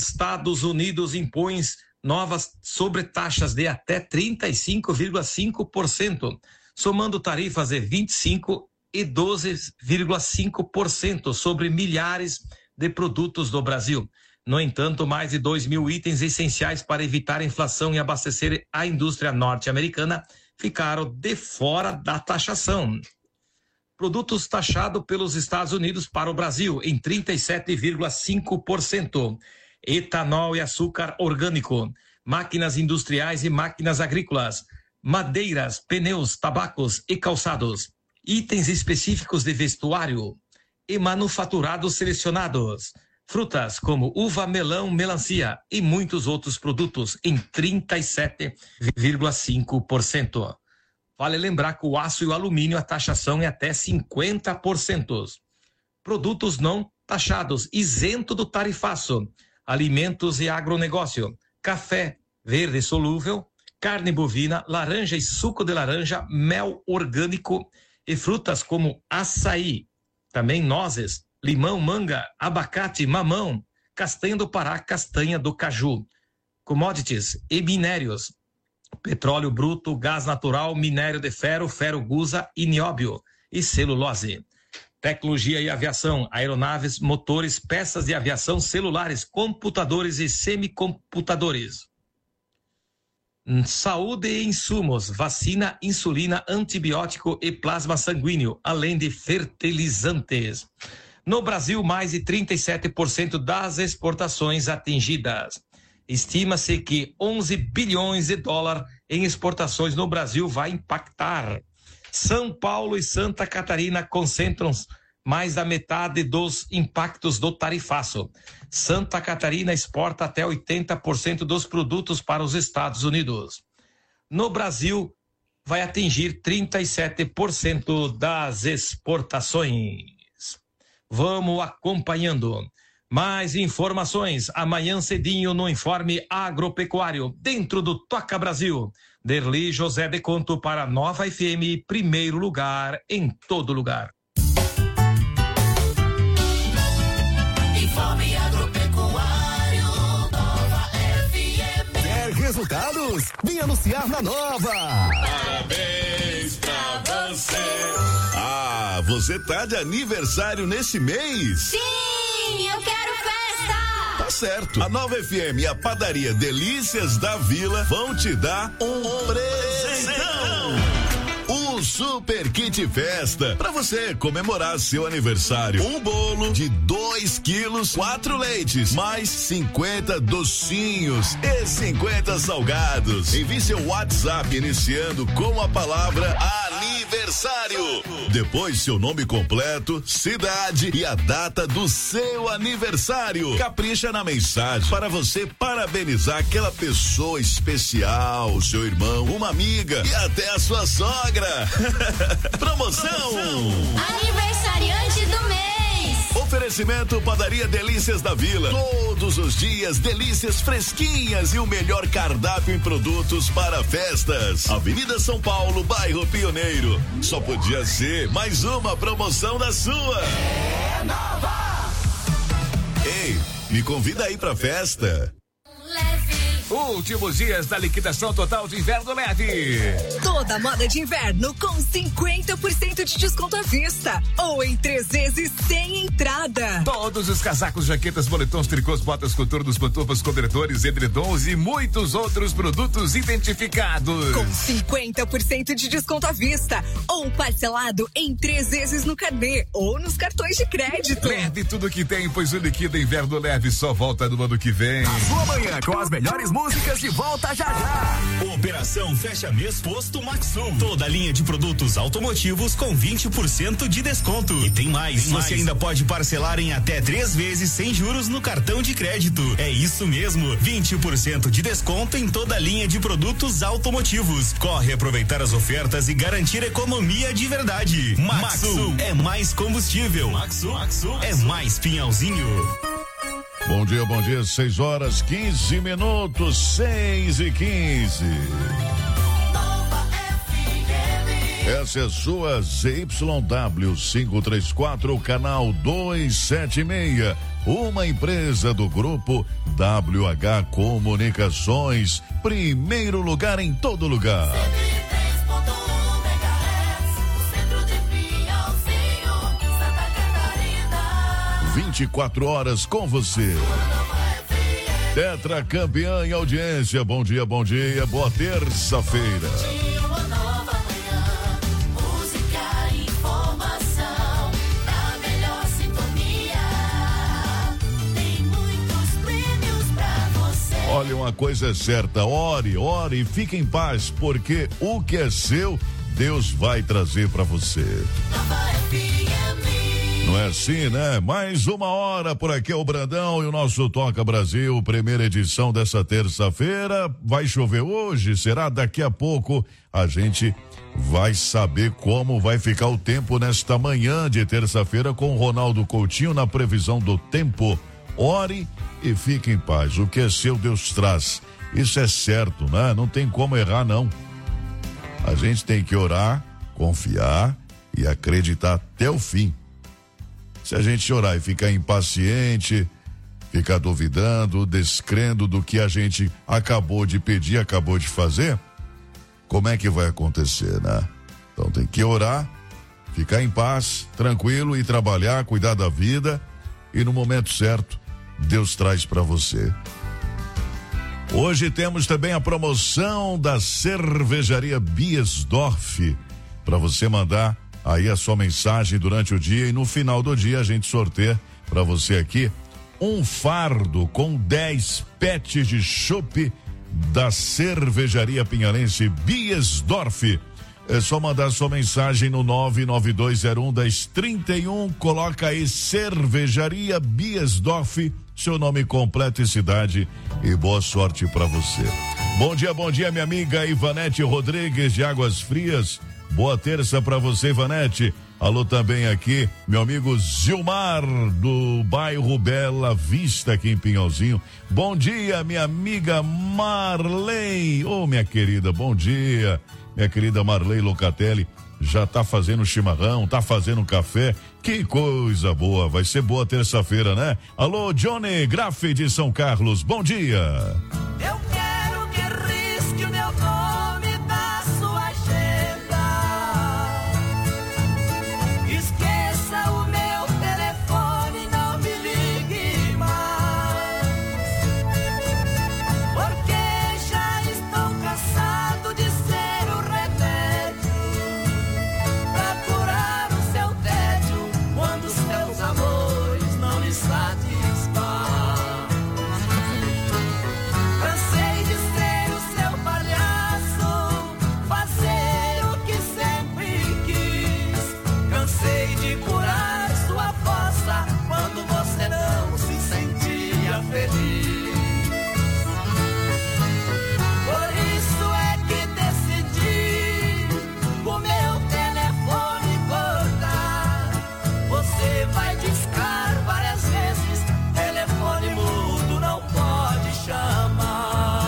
Estados Unidos impõe novas sobretaxas de até 35,5%, somando tarifas de 25% e 12,5% sobre milhares de produtos do Brasil. No entanto, mais de 2.000 itens essenciais para evitar a inflação e abastecer a indústria norte-americana ficaram de fora da taxação. Produtos taxados pelos Estados Unidos para o Brasil em 37,5%. Etanol e açúcar orgânico, máquinas industriais e máquinas agrícolas, madeiras, pneus, tabacos e calçados, itens específicos de vestuário e manufaturados selecionados, frutas como uva, melão, melancia e muitos outros produtos em 37,5%. Vale lembrar que o aço e o alumínio a taxação é até 50%. Produtos não taxados, isento do tarifaço, alimentos e agronegócio, café verde solúvel, carne bovina, laranja e suco de laranja, mel orgânico e frutas como açaí, também nozes, limão, manga, abacate, mamão, castanha do Pará, castanha do caju, commodities e minérios, petróleo bruto, gás natural, minério de ferro, ferro-gusa e nióbio e celulose. Tecnologia e aviação, aeronaves, motores, peças de aviação, celulares, computadores e semicomputadores. Saúde e insumos, vacina, insulina, antibiótico e plasma sanguíneo, além de fertilizantes. No Brasil, mais de 37% das exportações atingidas. Estima-se que 11 bilhões de dólares em exportações no Brasil vai impactar. São Paulo e Santa Catarina concentram mais da metade dos impactos do tarifaço. Santa Catarina exporta até 80% dos produtos para os Estados Unidos. No Brasil, vai atingir 37% das exportações. Vamos acompanhando. Mais informações amanhã cedinho no Informe Agropecuário, dentro do Toca Brasil. Derli José de Conto para Nova FM, primeiro lugar em todo lugar. Informe Agropecuário, Nova FM. Quer resultados? Vem anunciar na Nova. Parabéns pra você. Ah, você tá de aniversário nesse mês? Sim, eu quero festa! Tá certo. A Nova FM e a padaria Delícias da Vila vão te dar um presentão. O Super Kit Festa, pra você comemorar seu aniversário. Um bolo de 2 quilos, 4 leites, mais 50 docinhos e 50 salgados. Envie seu WhatsApp iniciando com a palavra aniversário. Depois seu nome completo, cidade e a data do seu aniversário. Capricha na mensagem para você parabenizar aquela pessoa especial, seu irmão, uma amiga e até a sua sogra. Promoção Aniversariante do mês. Oferecimento Padaria Delícias da Vila. Todos os dias delícias fresquinhas e o melhor cardápio em produtos para festas. Avenida São Paulo, bairro Pioneiro. Só podia ser mais uma promoção da sua. É Nova. Ei, me convida aí pra festa. Últimos dias da liquidação total de inverno leve. Toda moda de inverno com 50% de desconto à vista ou em 3 vezes sem entrada. Todos os casacos, jaquetas, moletons, tricôs, botas, coturnos, pantufas, cobertores, edredons e muitos outros produtos identificados. Com 50% de desconto à vista ou parcelado em 3 vezes no carnê ou nos cartões de crédito. Leve tudo que tem, pois o Liquida Inverno Leve só volta no ano que vem. A sua manhã com as melhores músicas de volta já já. Operação Fecha Mês Posto Maxum. Toda a linha de produtos automotivos com 20% de desconto. E tem mais. Você ainda pode parcelar em até 3 vezes sem juros no cartão de crédito. É isso mesmo, 20% de desconto em toda a linha de produtos automotivos. Corre aproveitar as ofertas e garantir economia de verdade. Maxum é mais combustível. Maxum é mais pinhalzinho. Bom dia, 6 horas 15 minutos, 6:15. Essa é a sua ZYW 534, canal 276. uma empresa do grupo WH Comunicações, primeiro lugar em todo lugar. 3.1 MHz, no centro de Pinhalzinho, Santa Catarina. 24 horas com você. Tetra campeã em audiência. Bom dia, boa terça-feira. Uma nova manhã, música e informação, a melhor sintonia. Tem muitos prêmios pra você. Olha, uma coisa é certa, ore e fique em paz, porque o que é seu, Deus vai trazer pra você. Nova FM. Não é assim, né? Mais uma hora por aqui é o Brandão e o nosso Toca Brasil, primeira edição dessa terça-feira. Vai chover hoje? Será? Daqui a pouco a gente vai saber como vai ficar o tempo nesta manhã de terça-feira com o Ronaldo Coutinho na previsão do tempo. Ore e fique em paz. O que é seu, Deus traz. Isso é certo, né? Não tem como errar, não. A gente tem que orar, confiar e acreditar até o fim. Se a gente orar e ficar impaciente, ficar duvidando, descrendo do que a gente acabou de pedir, acabou de fazer, como é que vai acontecer, né? Então tem que orar, ficar em paz, tranquilo e trabalhar, cuidar da vida e no momento certo, Deus traz para você. Hoje temos também a promoção da cervejaria Biesdorf, para você mandar aí a sua mensagem durante o dia e no final do dia a gente sorteia para você aqui um fardo com 10 pets de chopp da cervejaria pinhalense Biesdorf. É só mandar sua mensagem no 992011031, coloca aí cervejaria Biesdorf, seu nome completo e cidade e boa sorte para você. Bom dia minha amiga Ivanete Rodrigues de Águas Frias. Boa terça pra você, Ivanete. Alô também aqui, meu amigo Zilmar, do bairro Bela Vista, aqui em Pinhalzinho. Bom dia, minha amiga Marley. Ô, minha querida, bom dia. Minha querida Marley Locatelli, já tá fazendo chimarrão, tá fazendo café. Que coisa boa, vai ser boa terça-feira, né? Alô, Johnny Graff de São Carlos, bom dia. Eu quero que risque o meu nome da sua agenda. Esqueça o meu telefone, não me ligue mais. Porque já estou cansado de ser o remédio pra curar o seu tédio quando os seus amores não lhe satisfazem. Cansei de ser o seu palhaço, fazer o que sempre quis. Cansei de curar sua fossa quando você não se sentia feliz. Por isso é que decidi o meu telefone cortar. Você vai discar várias vezes, telefone mudo não pode chamar.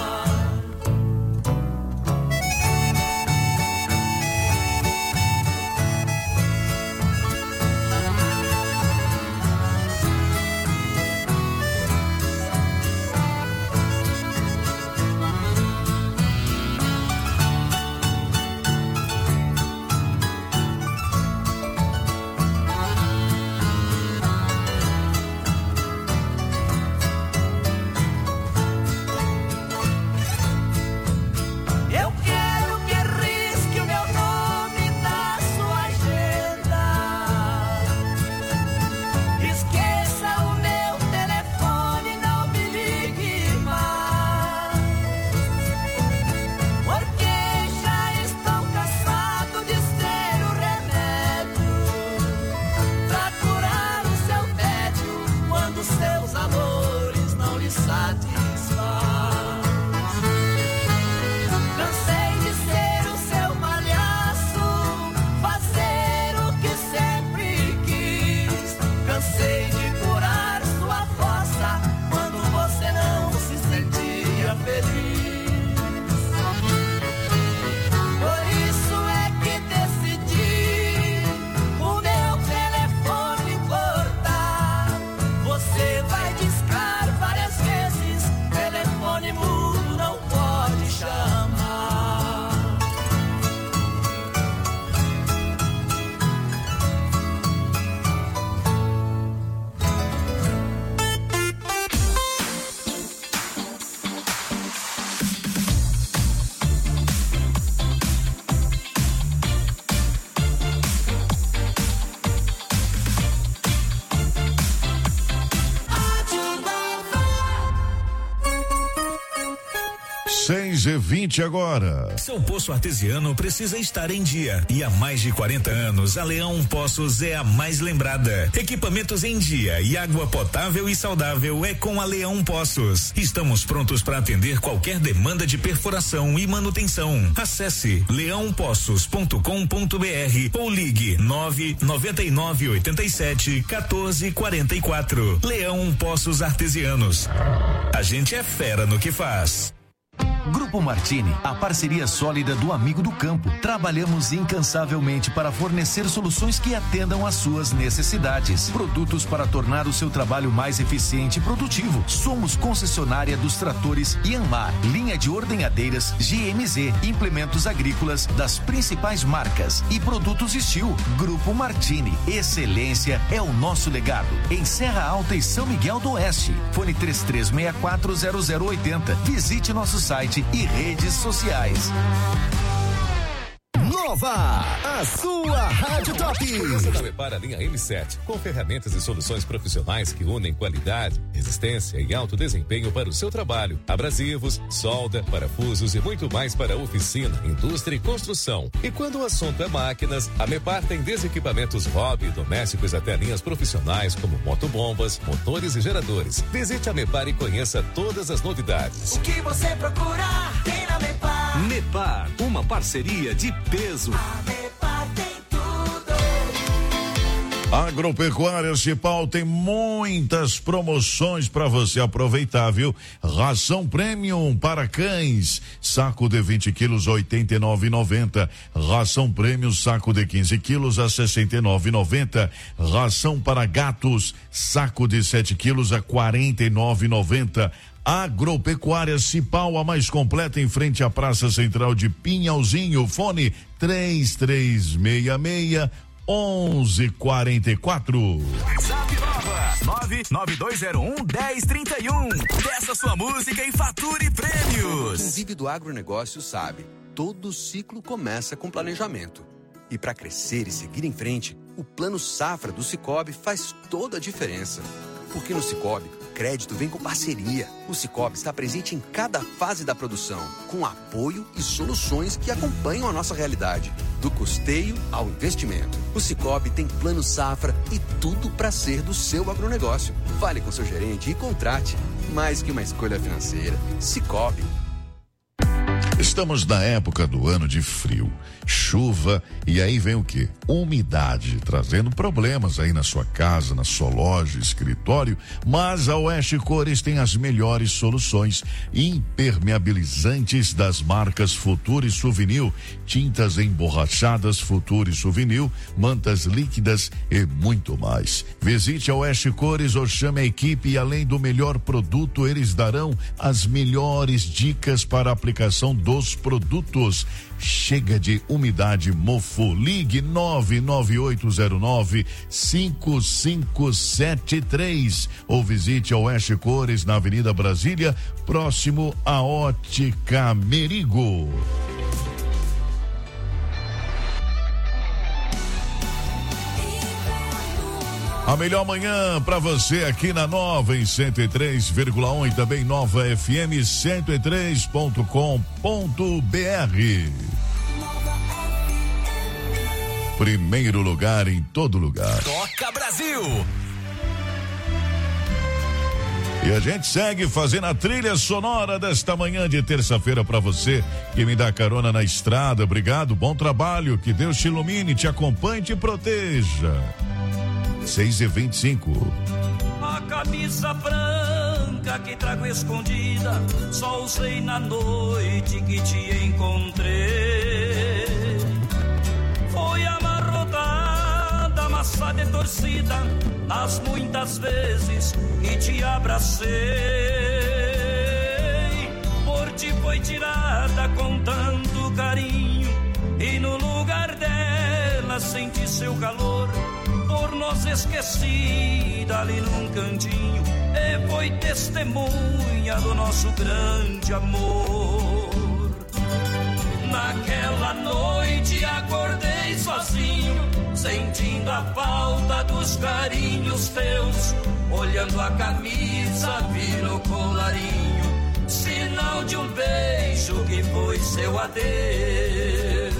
Eu quero que risque o meu nome da sua agenda. Esqueça o meu telefone, não me ligue mais. Porque já estou cansado de ser o remédio pra curar o seu tédio quando seus amores não lhe satisfazem. Cansei de ser o seu palhaço, fazer o que sempre quis. Cansei de curar sua fossa quando você não se sentia feliz. Por isso é que decidi o meu telefone cortar. Você telefone mudo não pode chamar. Seis e 20 agora. Seu poço artesiano precisa estar em dia e há mais de 40 anos a Leão Poços é a mais lembrada. Equipamentos em dia e água potável e saudável é com a Leão Poços. Estamos prontos para atender qualquer demanda de perfuração e manutenção. Acesse leãopoços.com.br ou ligue 99987-1444. Leão Poços Artesianos. A gente é fera no que faz. Grupo Martini, a parceria sólida do amigo do campo. Trabalhamos incansavelmente para fornecer soluções que atendam às suas necessidades. Produtos para tornar o seu trabalho mais eficiente e produtivo. Somos concessionária dos tratores Yanmar, linha de ordenhadeiras GMZ, implementos agrícolas das principais marcas e produtos Steel. Grupo Martini, excelência é o nosso legado. Em Serra Alta e São Miguel do Oeste. Fone 33640080. Visite nosso site e redes sociais. Nova, a sua Rádio Top. Você da Mepar a linha M7, com ferramentas e soluções profissionais que unem qualidade, resistência e alto desempenho para o seu trabalho. Abrasivos, solda, parafusos e muito mais para oficina, indústria e construção. E quando o assunto é máquinas, a Mepar tem desde equipamentos hobby e domésticos até linhas profissionais como motobombas, motores e geradores. Visite a Mepar e conheça todas as novidades. O que você procura tem na Mepar. Mepar, uma parceria de peso. A Mepar tem tudo. Agropecuária Cipal tem muitas promoções para você aproveitar, viu? Ração Premium para cães, saco de 20 quilos, R$ 89,90. Ração Premium, saco de 15 quilos, a R$ 69,90. Ração para gatos, saco de 7 quilos, a R$ 49,90. Agropecuária Cipal, a mais completa em frente à Praça Central de Pinhalzinho. Fone 3366-1144. WhatsApp Nova 99201-1031. Peça sua música e fature prêmios. Quem vive do agronegócio sabe, todo ciclo começa com planejamento. E para crescer e seguir em frente, o Plano Safra do Sicoob faz toda a diferença. Porque no Sicoob, crédito vem com parceria. O Sicoob está presente em cada fase da produção, com apoio e soluções que acompanham a nossa realidade, do custeio ao investimento. O Sicoob tem Plano Safra e tudo para ser do seu agronegócio. Fale com seu gerente e contrate. Mais que uma escolha financeira, Sicoob. Estamos na época do ano de frio, chuva e aí vem o quê? Umidade, trazendo problemas aí na sua casa, na sua loja, escritório, mas a Oeste Cores tem as melhores soluções, impermeabilizantes das marcas Futura e Souvenir, tintas emborrachadas Futura e Souvenir, mantas líquidas e muito mais. Visite a Oeste Cores ou chame a equipe e além do melhor produto, eles darão as melhores dicas para a aplicação dos produtos. Chega de umidade, mofo. Ligue 99809-5573 ou visite a Oeste Cores na Avenida Brasília, próximo à Ótica Merigo. A melhor manhã para você aqui na Nova em 103,1 e também Nova FM 103.com.br. Primeiro lugar em todo lugar. Toca Brasil! E a gente segue fazendo a trilha sonora desta manhã de terça-feira para você que me dá carona na estrada. Obrigado, bom trabalho, que Deus te ilumine, te acompanhe e te proteja. 6h25. A camisa branca que trago escondida, só usei na noite que te encontrei. Foi amarrotada, amassada e torcida, nas muitas vezes que te abracei. foi tirada com tanto carinho, e no lugar dela senti seu calor, por nós esquecida ali num cantinho, e foi testemunha do nosso grande amor. Naquela noite acordei sozinho, sentindo a falta dos carinhos teus, olhando a camisa, vi no colarinho, sinal de um beijo que foi seu adeus.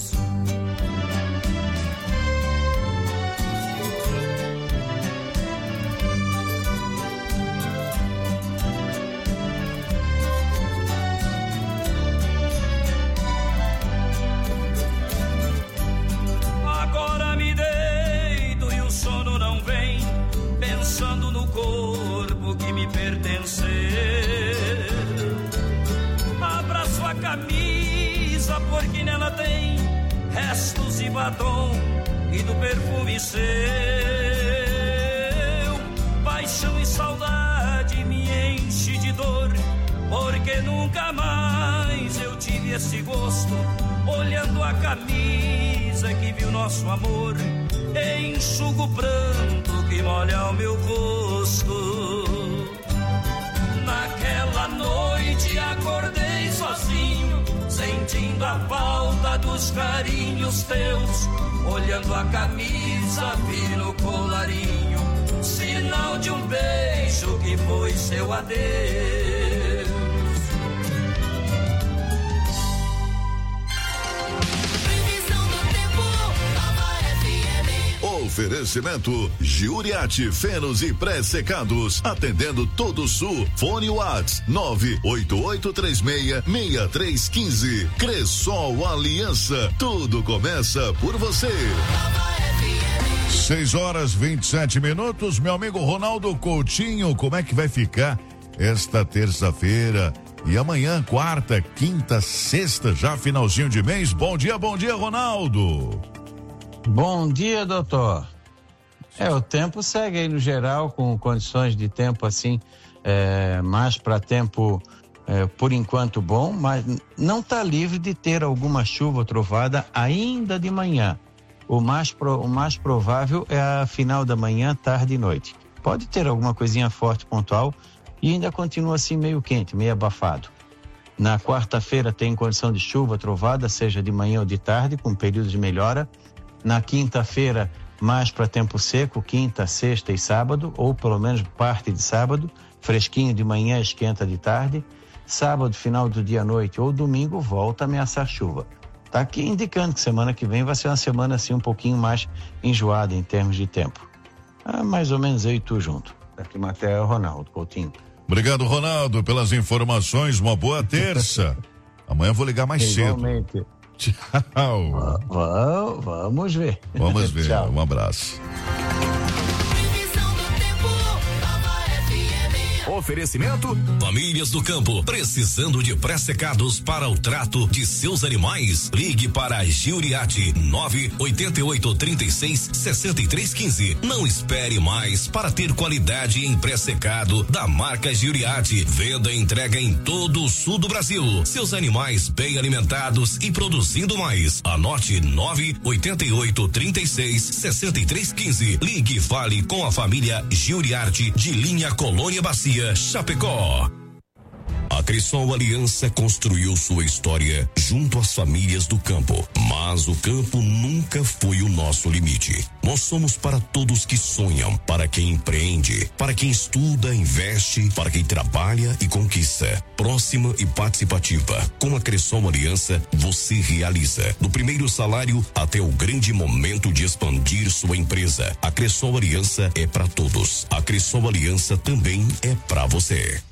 Agora me deito e o sono não vem, pensando no corpo que me pertenceu. Abraço a camisa porque nela tem restos de batom e do perfume seu. Paixão e saudade me enche de dor, porque nunca mais eu tive esse gosto, olhando a camisa que viu nosso amor, e enxugo o pranto que molha o meu rosto. Naquela noite acordei sozinho, sentindo a falta dos carinhos teus, olhando a camisa, vi no colarinho, sinal de um beijo que foi seu adeus. Oferecimento Giuriati Fenos e Pré-Secados, atendendo todo o Sul. Fone Whats 988366315. Cressol Aliança, tudo começa por você. 6h27. Meu amigo Ronaldo Coutinho, como é que vai ficar esta terça-feira e amanhã, quarta, quinta, sexta, já finalzinho de mês? Bom dia, Ronaldo. Bom dia, doutor. O tempo segue aí no geral, com condições de tempo assim, mais para tempo, por enquanto bom, mas não está livre de ter alguma chuva ou trovada ainda de manhã. O mais provável é a final da manhã, tarde e noite. Pode ter alguma coisinha forte pontual e ainda continua assim meio quente, meio abafado. Na quarta-feira tem condição de chuva, trovada, seja de manhã ou de tarde, com períodos de melhora. Na quinta-feira, mais para tempo seco, quinta, sexta e sábado, ou pelo menos parte de sábado, fresquinho de manhã, esquenta de tarde. Sábado, final do dia à noite ou domingo, volta a ameaçar chuva. Tá aqui indicando que semana que vem vai ser uma semana assim um pouquinho mais enjoada em termos de tempo. Mais ou menos eu e tu junto. Daqui matéria, Ronaldo Coutinho. Obrigado, Ronaldo, pelas informações. Uma boa terça. Amanhã eu vou ligar mais Igualmente. cedo. Tchau. Vamos ver. Vamos ver. Tchau. Um abraço. Oferecimento Famílias do Campo, precisando de pré-secados para o trato de seus animais. Ligue para a Giuriati 988366315. Não espere mais para ter qualidade em pré-secado da marca Giuriati. Venda e entrega em todo o sul do Brasil. Seus animais bem alimentados e produzindo mais. Anote 988366315. Ligue e fale com a família Giuriati de linha Colônia Bacia, Chapecó. A Cressol Aliança construiu sua história junto às famílias do campo, mas o campo nunca foi o nosso limite. Nós somos para todos que sonham, para quem empreende, para quem estuda, investe, para quem trabalha e conquista. Próxima e participativa. Com a Cressol Aliança, você realiza, do primeiro salário até o grande momento de expandir sua empresa. A Cressol Aliança é para todos. A Cressol Aliança também é para você.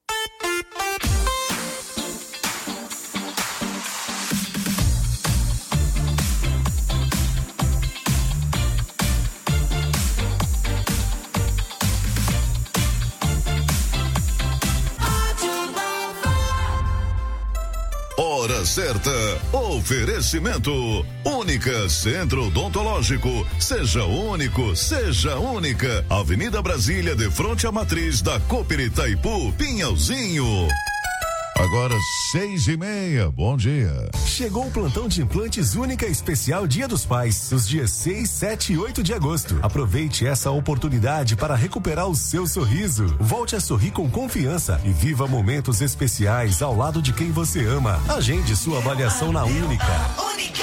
Hora certa. Oferecimento Única Centro Odontológico. Seja único, seja única. Avenida Brasília, de frente à matriz da Cooper Itaipu, Pinhalzinho. Agora 6:30, bom dia. Chegou o plantão de implantes Única Especial Dia dos Pais, nos dias 6, 7 e 8 de agosto. Aproveite essa oportunidade para recuperar o seu sorriso. Volte a sorrir com confiança e viva momentos especiais ao lado de quem você ama. Agende sua avaliação na Única.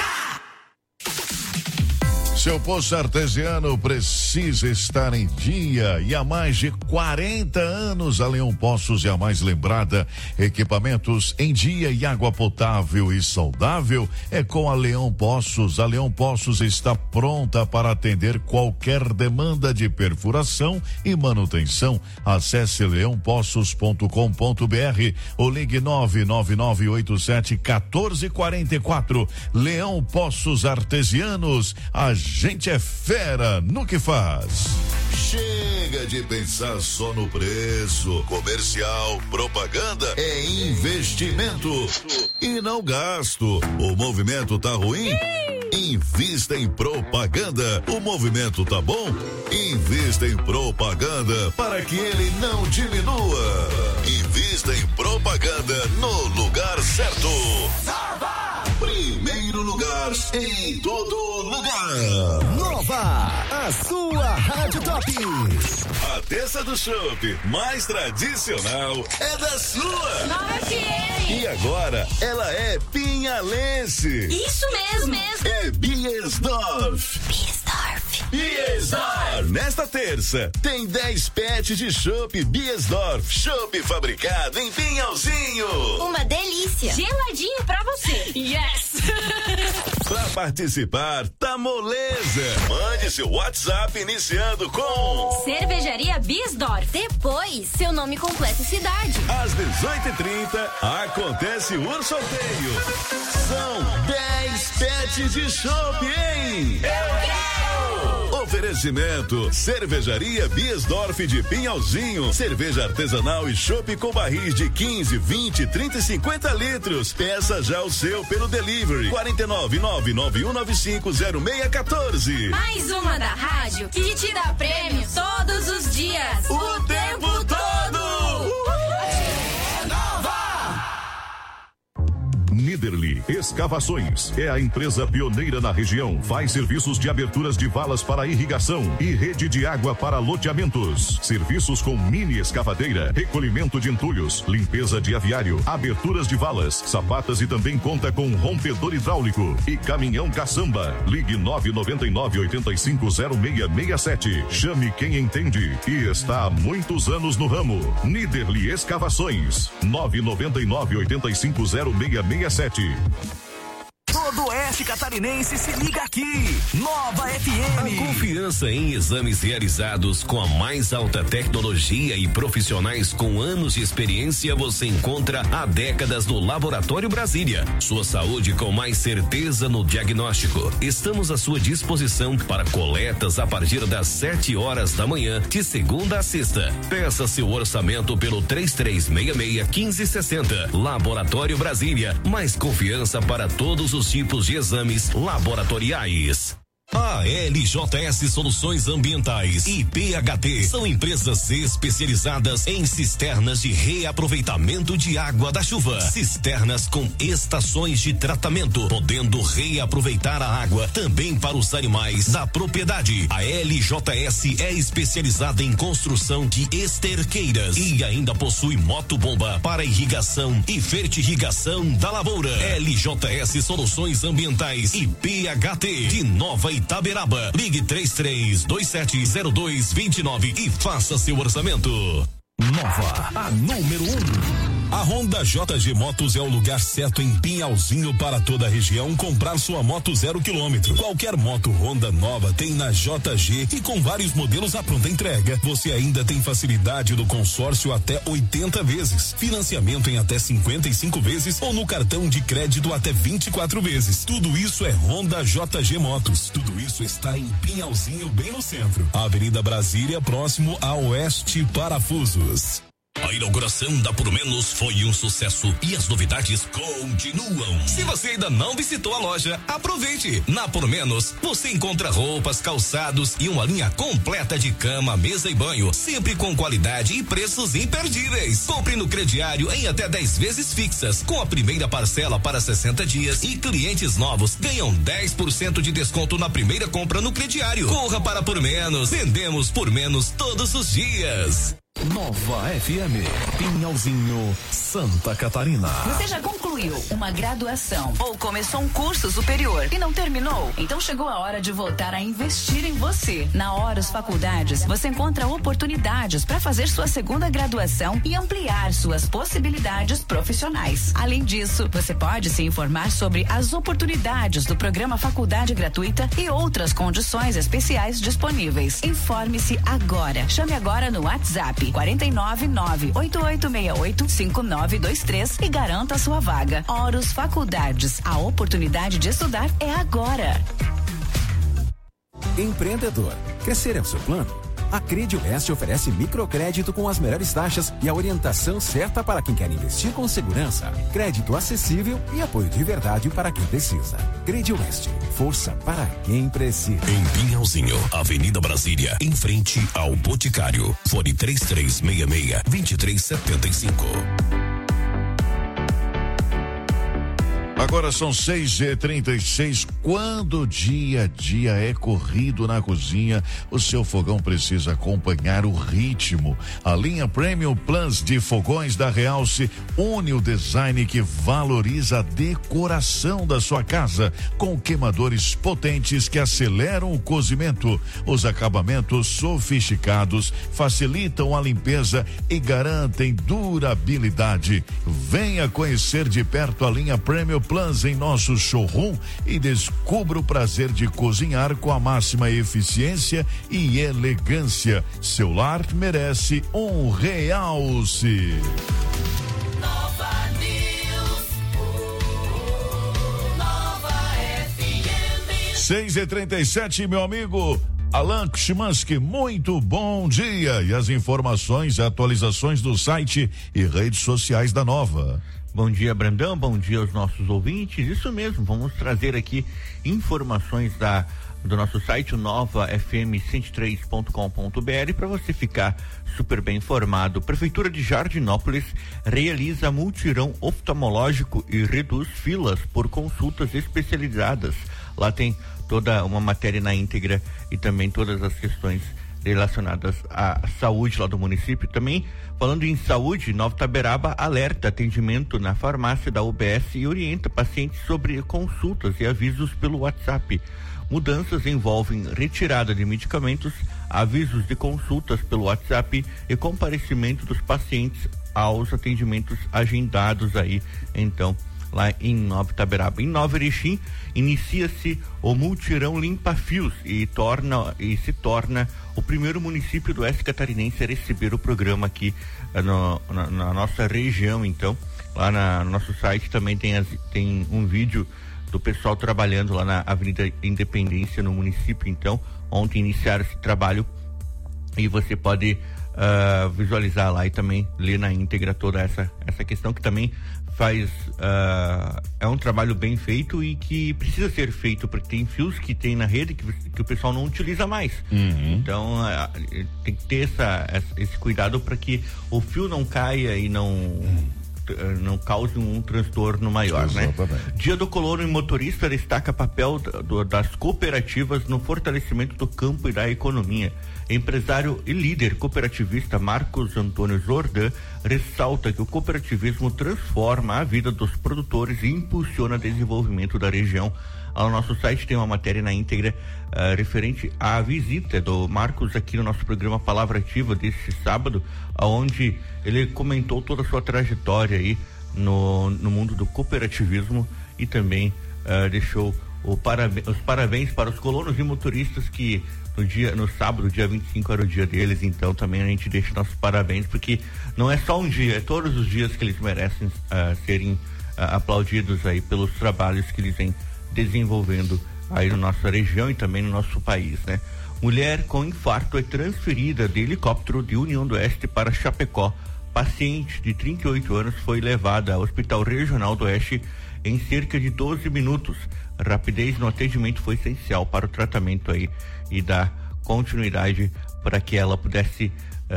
Seu poço artesiano precisa estar em dia e há mais de 40 anos a Leão Poços é a mais lembrada. Equipamentos em dia e água potável e saudável é com a Leão Poços. A Leão Poços está pronta para atender qualquer demanda de perfuração e manutenção. Acesse leãopoços.com.br ou ligue 99987-1444. Leão Poços Artesianos, a gente é fera no que faz. Chega de pensar só no preço. Comercial, propaganda é investimento e não gasto. O movimento tá ruim? Invista em propaganda. O movimento tá bom? Invista em propaganda para que ele não diminua. Invista em propaganda no lugar certo. Primeiro lugar em todo lugar. Nova, a sua Rádio Top. A terça do chopp mais tradicional é da sua. Nova FM. E agora ela é pinhalense. Isso mesmo. É Biesdorf. Biesdorf. Nesta terça tem 10 pets de chopp Biesdorf. Chopp fabricado em Pinhalzinho. Uma delícia. Geladinho pra você. Yes. Pra participar, tá moleza. Mande seu WhatsApp iniciando com Cervejaria Biesdorf. Depois, seu nome completo e cidade. Às 18h30 acontece o sorteio. São 10 pets de chopp, hein? Eu quero! Oferecimento: Cervejaria Biesdorf de Pinhalzinho. Cerveja artesanal e chopp com barris de 15, 20, 30 e 50 litros. Peça já o seu pelo delivery. 49991950614. Mais uma da rádio que te dá prêmio todos os dias. O tempo todo! Niederli Escavações é a empresa pioneira na região. Faz serviços de aberturas de valas para irrigação e rede de água para loteamentos. Serviços com mini escavadeira, recolhimento de entulhos, limpeza de aviário, aberturas de valas, sapatas e também conta com rompedor hidráulico e caminhão caçamba. Ligue 999-850667. Chame quem entende e está há muitos anos no ramo. Niederli Escavações 999-850667. Todo oeste catarinense se liga aqui. Nova FM. A confiança em exames realizados com a mais alta tecnologia e profissionais com anos de experiência você encontra há décadas no Laboratório Brasília. Sua saúde com mais certeza no diagnóstico. Estamos à sua disposição para coletas a partir das 7 horas da manhã, de segunda a sexta. Peça seu orçamento pelo 3366-1560. Laboratório Brasília. Mais confiança para todos os tipos de exames laboratoriais. A LJS Soluções Ambientais e PHT são empresas especializadas em cisternas de reaproveitamento de água da chuva. Cisternas com estações de tratamento, podendo reaproveitar a água também para os animais da propriedade. A LJS é especializada em construção de esterqueiras e ainda possui motobomba para irrigação e fertirrigação da lavoura. LJS Soluções Ambientais e PHT de Nova Itaberaba. Ligue 33270229 e faça seu orçamento. Nova, a número 1. A Honda JG Motos é o lugar certo em Pinhalzinho para toda a região comprar sua moto 0 km. Qualquer moto Honda nova tem na JG e com vários modelos à pronta entrega. Você ainda tem facilidade do consórcio até 80 vezes, financiamento em até 55 vezes ou no cartão de crédito até 24 vezes. Tudo isso é Honda JG Motos. Tudo isso está em Pinhalzinho, bem no centro. Avenida Brasília, próximo a Oeste Parafusos. A inauguração da Por Menos foi um sucesso e as novidades continuam. Se você ainda não visitou a loja, aproveite. Na Por Menos, você encontra roupas, calçados e uma linha completa de cama, mesa e banho, sempre com qualidade e preços imperdíveis. Compre no crediário em até 10 vezes fixas, com a primeira parcela para 60 dias e clientes novos ganham 10% de desconto na primeira compra no crediário. Corra para Por Menos. Vendemos por menos todos os dias. Nova FM, Pinhalzinho, Santa Catarina. Você já concluiu uma graduação ou começou um curso superior e não terminou? Então chegou a hora de voltar a investir em você. Na Horus Faculdades, você encontra oportunidades para fazer sua segunda graduação e ampliar suas possibilidades profissionais. Além disso, você pode se informar sobre as oportunidades do programa Faculdade Gratuita e outras condições especiais disponíveis. Informe-se agora. Chame agora no WhatsApp 499-8868-5923 e garanta a sua vaga. Horus Faculdades, a oportunidade de estudar é agora. Empreendedor, crescer é o seu plano? A Credioeste oferece microcrédito com as melhores taxas e a orientação certa para quem quer investir com segurança. Crédito acessível e apoio de verdade para quem precisa. Credioeste, força para quem precisa. Em Pinhalzinho, Avenida Brasília, em frente ao Boticário. Fone 3366-2375. Agora são 6h36. Quando o dia a dia é corrido na cozinha, o seu fogão precisa acompanhar o ritmo. A linha Premium Plus de fogões da Realce une o design que valoriza a decoração da sua casa, com queimadores potentes que aceleram o cozimento. Os acabamentos sofisticados facilitam a limpeza e garantem durabilidade. Venha conhecer de perto a linha Premium Plus em nosso showroom e descubra o prazer de cozinhar com a máxima eficiência e elegância. Seu lar merece um Realce. 6h37, meu amigo Alan Chimansky, muito bom dia. E as informações e atualizações do site e redes sociais da Nova. Bom dia, Brandão, bom dia aos nossos ouvintes. Isso mesmo, vamos trazer aqui informações do nosso site, o novafm103.com.br, para você ficar super bem informado. Prefeitura de Jardinópolis realiza mutirão oftalmológico e reduz filas por consultas especializadas. Lá tem toda uma matéria na íntegra e também todas as questões relacionadas à saúde lá do município. Também falando em saúde, Nova Taberaba alerta atendimento na farmácia da UBS e orienta pacientes sobre consultas e avisos pelo WhatsApp. Mudanças envolvem retirada de medicamentos, avisos de consultas pelo WhatsApp e comparecimento dos pacientes aos atendimentos agendados aí, então, lá em Nova Taberaba. Em Nova Erechim, inicia-se o Multirão Limpa Fios e se torna o primeiro município do oeste catarinense a receber o programa aqui na nossa região. Então, lá no nosso site também tem um vídeo do pessoal trabalhando lá na Avenida Independência, no município. Então, ontem iniciaram esse trabalho e você pode visualizar lá e também ler na íntegra toda essa questão, que também é um trabalho bem feito e que precisa ser feito, porque tem fios que tem na rede que o pessoal não utiliza mais. Então tem que ter esse cuidado para que o fio não caia e não cause um transtorno maior, né? Dia do Colono e Motorista destaca papel das cooperativas no fortalecimento do campo e da economia. Empresário e líder cooperativista Marcos Antônio Jordan ressalta que o cooperativismo transforma a vida dos produtores e impulsiona o desenvolvimento da região. Ao nosso site tem uma matéria na íntegra referente à visita do Marcos aqui no nosso programa Palavra Ativa desse sábado, onde ele comentou toda a sua trajetória aí no mundo do cooperativismo e também deixou os parabéns para os colonos e motoristas que no sábado, dia 25, era o dia deles. Então também a gente deixa nossos parabéns, porque não é só um dia, é todos os dias que eles merecem serem aplaudidos aí pelos trabalhos que eles vêm desenvolvendo aí na nossa região e também no nosso país, né? Mulher com infarto é transferida de helicóptero de União do Oeste para Chapecó paciente de 38 anos foi levada ao Hospital Regional do Oeste em cerca de 12 minutos. A rapidez no atendimento foi essencial para o tratamento aí e dar continuidade para que ela pudesse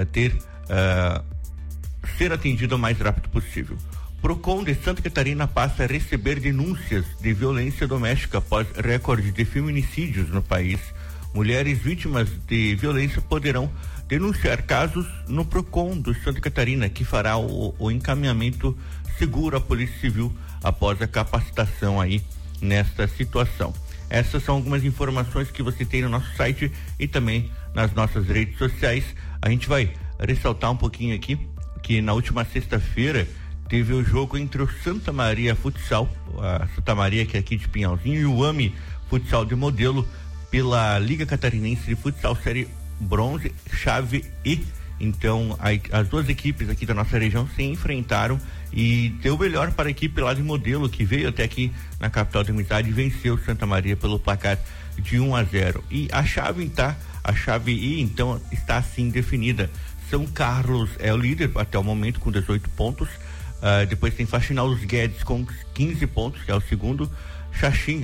ser atendida o mais rápido possível. Procon de Santa Catarina passa a receber denúncias de violência doméstica após recorde de feminicídios no país. Mulheres vítimas de violência poderão denunciar casos no Procon do Santa Catarina, que fará o encaminhamento seguro à Polícia Civil após a capacitação aí nesta situação. Essas são algumas informações que você tem no nosso site e também nas nossas redes sociais. A gente vai ressaltar um pouquinho aqui que na última sexta-feira teve o jogo entre o Santa Maria Futsal, a Santa Maria que é aqui de Pinhalzinho, e o AMI Futsal de Modelo pela Liga Catarinense de Futsal Série Bronze, Chave E. Então, as duas equipes aqui da nossa região se enfrentaram e deu melhor para a equipe lá de Modelo, que veio até aqui na capital da Amizade e venceu Santa Maria pelo placar de 1-0. E a chave I, então, está assim definida. São Carlos é o líder até o momento com 18 pontos. Depois tem Faxinal dos Guedes com 15 pontos, que é o segundo. Xaxim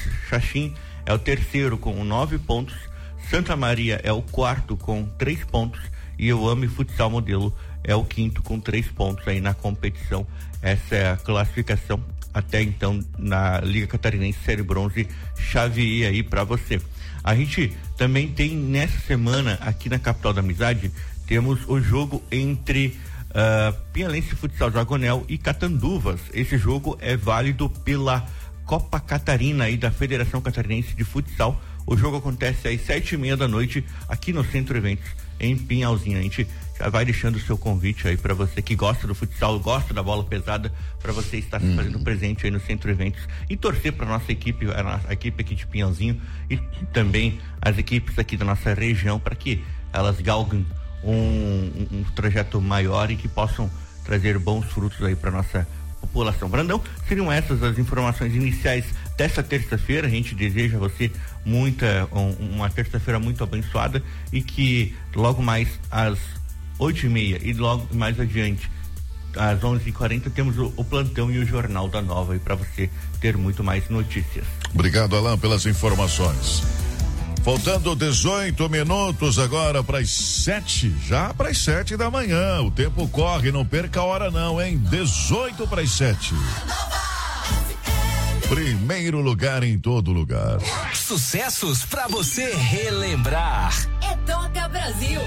é o terceiro com 9 pontos. Santa Maria é o quarto com 3 pontos. E o AMI Futsal Modelo é o quinto com 3 pontos aí na competição. Essa é a classificação até então na Liga Catarinense Série Bronze, Chave I aí para você. A gente também tem nessa semana aqui na capital da Amizade, temos o jogo entre Pinhalense Futsal Jagonel e Catanduvas. Esse jogo é válido pela Copa Catarina aí da Federação Catarinense de Futsal. O jogo acontece às 7:30 da noite aqui no Centro Eventos em Pinhalzinho. A gente já vai deixando o seu convite aí para você que gosta do futsal, gosta da bola pesada, para você estar se fazendo presente aí no Centro Eventos e torcer para nossa equipe, a equipe aqui de Pinhalzinho e também as equipes aqui da nossa região, para que elas galguem um trajeto maior e que possam trazer bons frutos aí para nossa população. Brandão, seriam essas as informações iniciais dessa terça-feira. A gente deseja a você uma terça-feira muito abençoada e que logo mais às 8:30 e logo mais adiante às 11:40 temos o plantão e o Jornal da Nova aí para você ter muito mais notícias. Obrigado, Alain, pelas informações. Faltando 18 minutos agora para as 7, já para as 7 da manhã. O tempo corre, não perca a hora não, hein? 18 para as 7. Primeiro lugar em todo lugar. Sucessos para você relembrar. É Toca Brasil.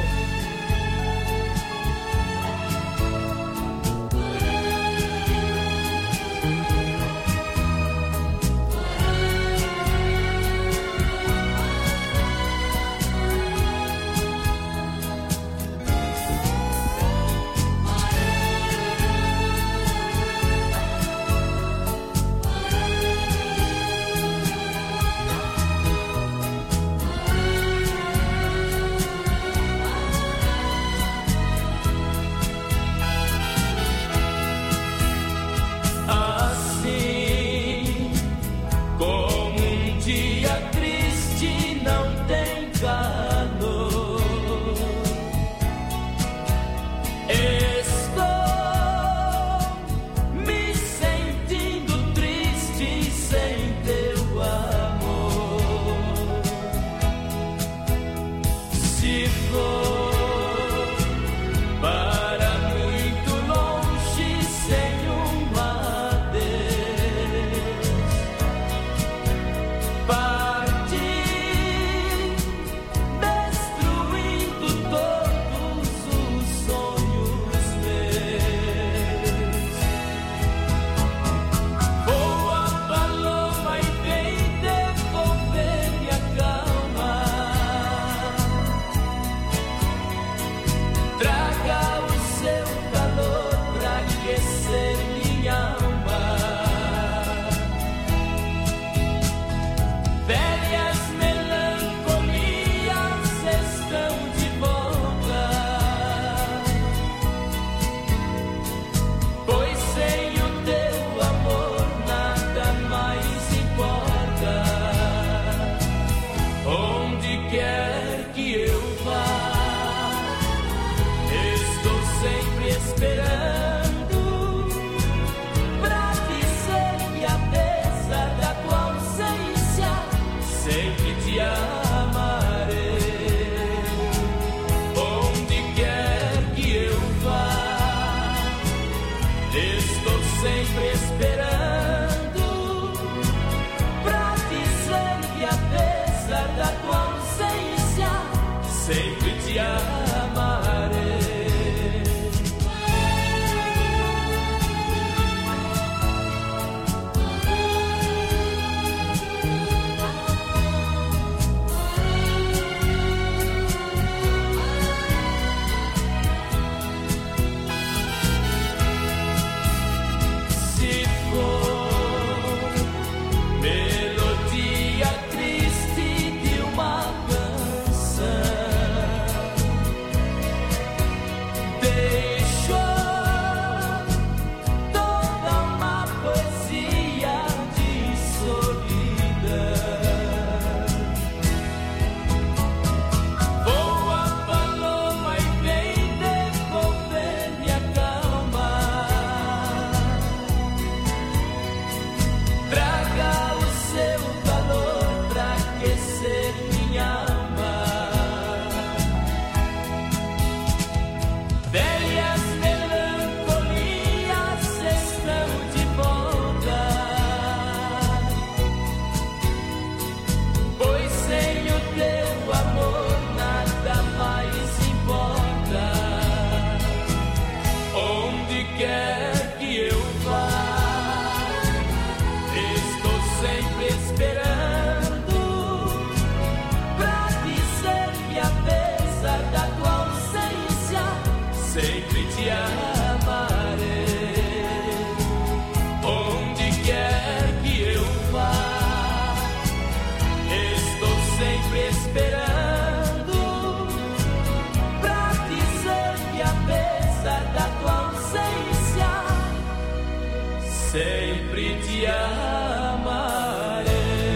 sempre te amarei.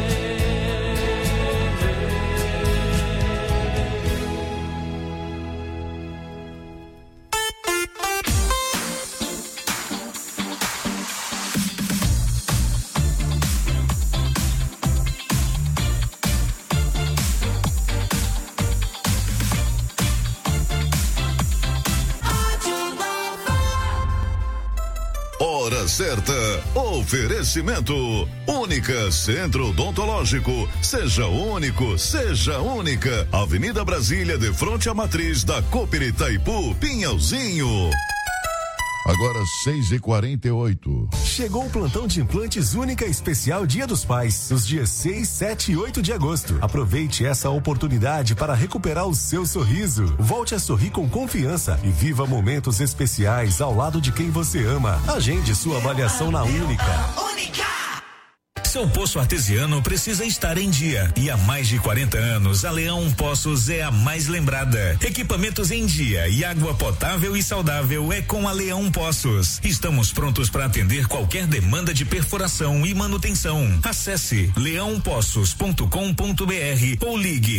Hora certa. Oferecimento. Única Centro Odontológico. Seja único, seja única. Avenida Brasília, de frente à matriz da Cooper Itaipu, Pinhalzinho. Agora 6h48. Chegou o plantão de implantes Única Especial Dia dos Pais, nos dias 6, 7 e 8 de agosto. Aproveite essa oportunidade para recuperar o seu sorriso. Volte a sorrir com confiança e viva momentos especiais ao lado de quem você ama. Agende sua avaliação na Única. Seu poço artesiano precisa estar em dia e há mais de 40 anos a Leão Poços é a mais lembrada. Equipamentos em dia e água potável e saudável é com a Leão Poços. Estamos prontos para atender qualquer demanda de perfuração e manutenção. Acesse leãopoços.com.br ou ligue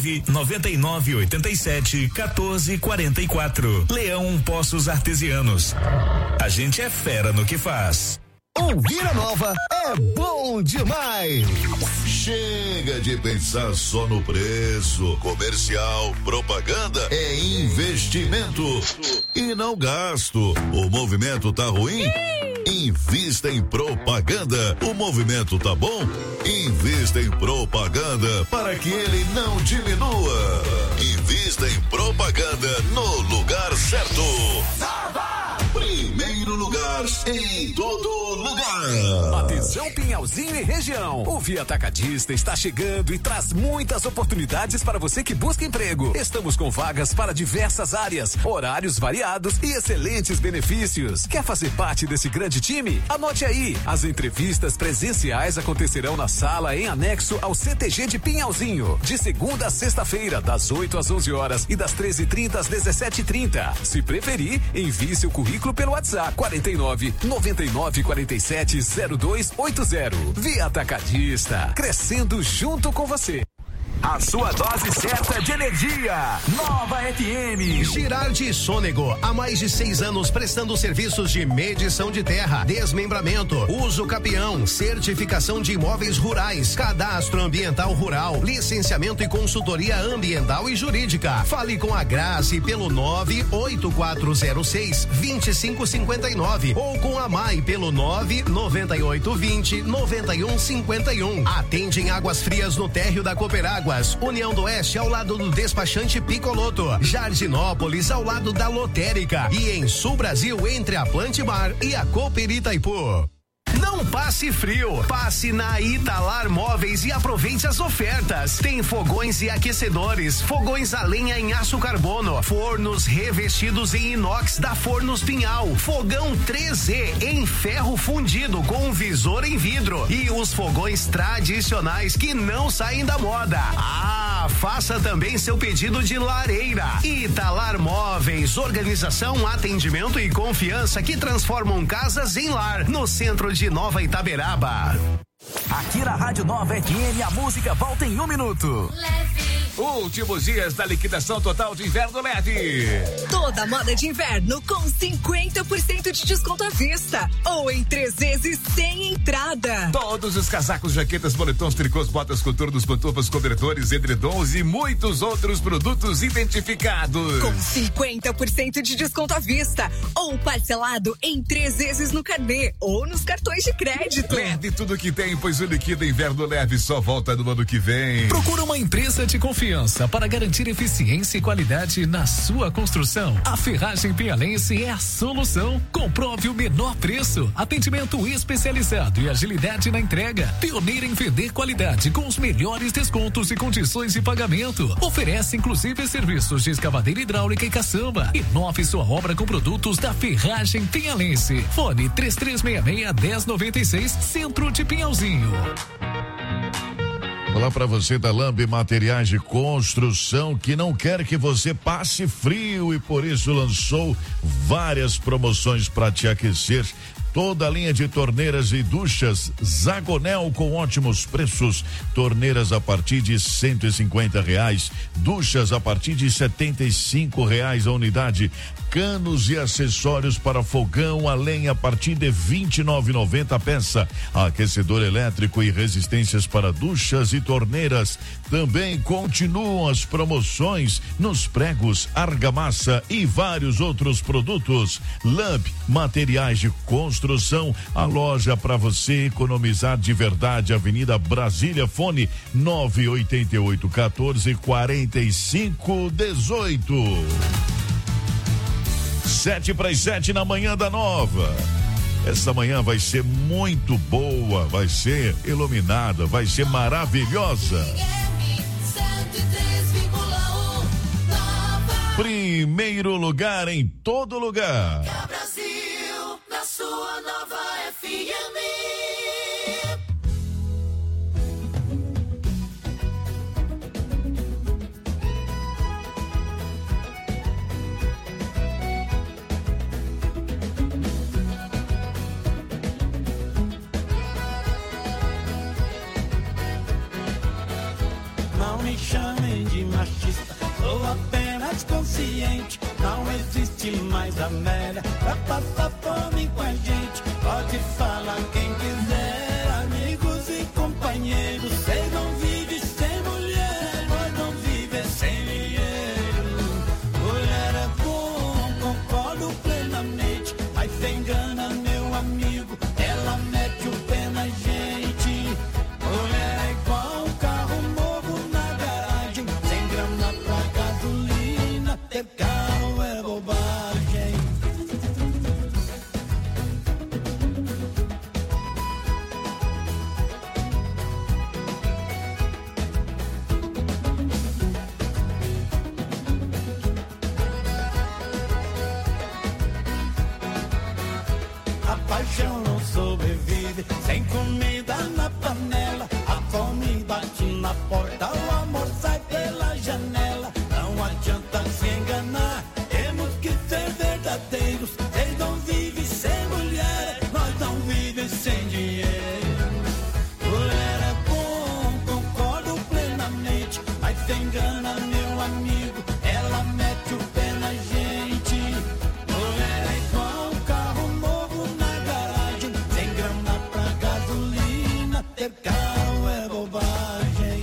99987-1444. Leão Poços Artesianos. A gente é fera no que faz. Ouvir a Nova é bom demais. Chega de pensar só no preço. Comercial, propaganda é investimento e não gasto. O movimento tá ruim? Invista em propaganda. O movimento tá bom? Invista em propaganda para que ele não diminua. Invista em propaganda no lugar certo. Primeiro lugar em todo lugar. Atenção Pinhalzinho e região. O Via Atacadista está chegando e traz muitas oportunidades para você que busca emprego. Estamos com vagas para diversas áreas, horários variados e excelentes benefícios. Quer fazer parte desse grande time? Anote aí. As entrevistas presenciais acontecerão na sala em anexo ao CTG de Pinhalzinho, de segunda a sexta-feira, das 8 às 11 horas e das 13h30 às 17h30. Se preferir, envie seu currículo pelo WhatsApp 49 99 47 0280. Via Atacadista, crescendo junto com você. A sua dose certa de energia. Nova FM. Girardi Sônego, há mais de 6 anos prestando serviços de medição de terra, desmembramento, uso capião, certificação de imóveis rurais, cadastro ambiental rural, licenciamento e consultoria ambiental e jurídica. Fale com a Grace pelo 98406-2559 ou com a MAI pelo 99820-9151. Atende em Águas Frias no térreo da Cooperágua, União do Oeste ao lado do despachante Picoloto, Jardinópolis ao lado da Lotérica e em Sul Brasil entre a Plantimar e a Cooper Itaipu. Não passe frio, passe na Italar Móveis e aproveite as ofertas. Tem fogões e aquecedores, fogões a lenha em aço carbono, fornos revestidos em inox da Fornos Pinhal, fogão 3E em ferro fundido com visor em vidro e os fogões tradicionais que não saem da moda. Faça também seu pedido de lareira. Italar Móveis, organização, atendimento e confiança que transformam casas em lar, no centro de Nova Itaberaba. Aqui na Rádio Nova FM, a música volta em 1 minuto. Últimos dias da liquidação total de inverno leve. Toda moda de inverno com 50% de desconto à vista ou em 3 vezes sem entrada. Todos os casacos, jaquetas, moletons, tricôs, botas, coturnos, pantufas, cobertores, edredons e muitos outros produtos identificados. Com 50% de desconto à vista ou parcelado em 3 vezes no carnê ou nos cartões de crédito. Leve tudo que tem, pois o Liquida Inverno Leve só volta no ano que vem. Procura uma empresa de confiança para garantir eficiência e qualidade na sua construção. A Ferragem Pinhalense é a solução. Comprove o menor preço, atendimento especializado e agilidade na entrega. Pioneira em vender qualidade com os melhores descontos e condições de pagamento. Oferece inclusive serviços de escavadeira hidráulica e caçamba. Inove sua obra com produtos da Ferragem Pinhalense. Fone 3366-1096, Centro de Pinhalzinho. Falar para você da Lambe Materiais de Construção, que não quer que você passe frio e por isso lançou várias promoções para te aquecer. Toda a linha de torneiras e duchas Zagonel com ótimos preços. Torneiras a partir de R$150, duchas a partir de R$75 a unidade. Canos e acessórios para fogão a lenha a partir de R$29,90 a peça. Aquecedor elétrico e resistências para duchas e torneiras. Também continuam as promoções nos pregos, argamassa e vários outros produtos. Lamp, materiais de construção, a loja para você economizar de verdade. Avenida Brasília, fone 988-14-45-18. 7:07 na manhã da Nova. Essa manhã vai ser muito boa, vai ser iluminada, vai ser maravilhosa. Primeiro lugar em todo lugar. Brasil, na sua Nova FM. Não me chamem de machista, sou apenas consciente. Não existe mais a média pra passar fome com a gente. Pode falar quem quiser, amigos e companheiros. Cês não vivem sem mulher, nós não vivemos sem dinheiro. Mulher é bom, concordo plenamente, mas se engana meu amigo, ela mete o pé na gente. Mulher é igual um carro novo na garagem, 100 gramas pra gasolina, ter carro é bobagem. A paixão não sobrevive sem comida na panela. A fome bate na porta, o amor sai pela janela. Não adianta se enganar, temos que ser verdadeiros. Eles não vivem sem mulher, nós não vivemos sem dinheiro. Mulher é bom, concordo plenamente, mas se engana meu amigo, ela mete o pé na gente. Mulher é igual um carro novo na garagem, 100 gramas pra gasolina, ter carro é bobagem.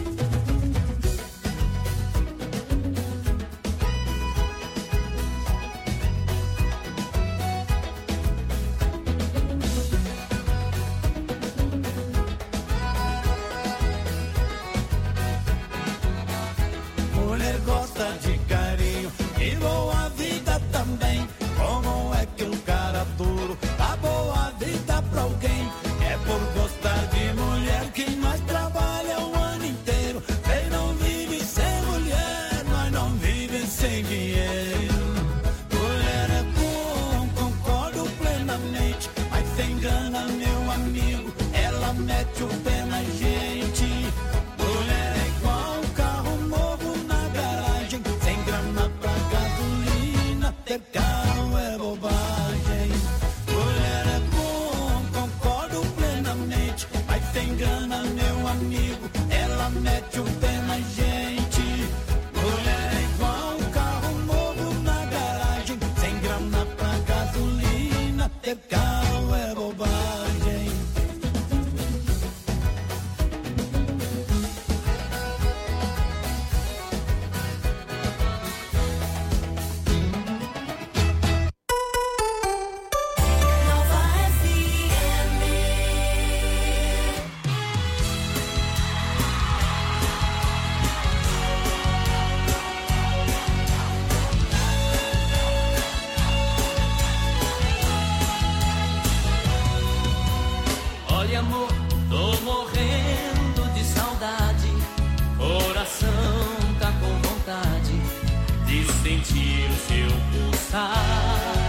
Mulher gosta de carinho e boa vida também. Como é que um cara duro dá boa vida pra alguém? É por gostar de mulher que nós trabalha o ano inteiro. Quem não vive sem mulher, nós não vivemos sem dinheiro. Mulher é bom, concordo plenamente, mas se engana meu amigo, ela mete o pé na gente. Mulher é igual um carro novo na garagem, 100 gramas pra gasolina, ter carro é bobagem. Mulher é bom, concordo plenamente, mas se engana meu amigo, ela mete o pé na gente. Mulher é igual um carro novo na garagem, 100 gramas pra gasolina, ter carro é bobagem. Olha amor, tô morrendo de saudade. Coração tá com vontade de sentir o seu pulsar.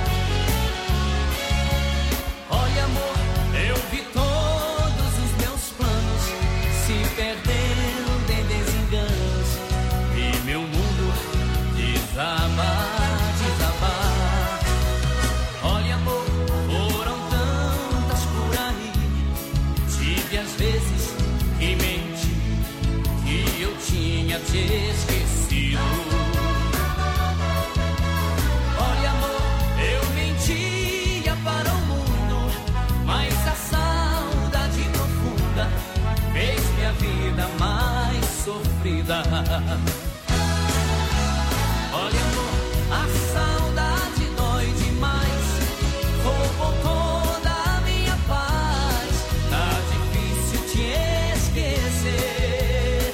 Olha amor, eu vi todos os meus planos se perdendo em desenganos e meu mundo desabar, desabar. Olha amor, foram tantos Tive às vezes que menti, que eu tinha te esquecido. Olha, amor, eu mentia para o mundo, mas a saudade profunda fez minha vida mais sofrida. Olha, amor, a saudade dói demais, roubou toda a minha paz, tá difícil te esquecer.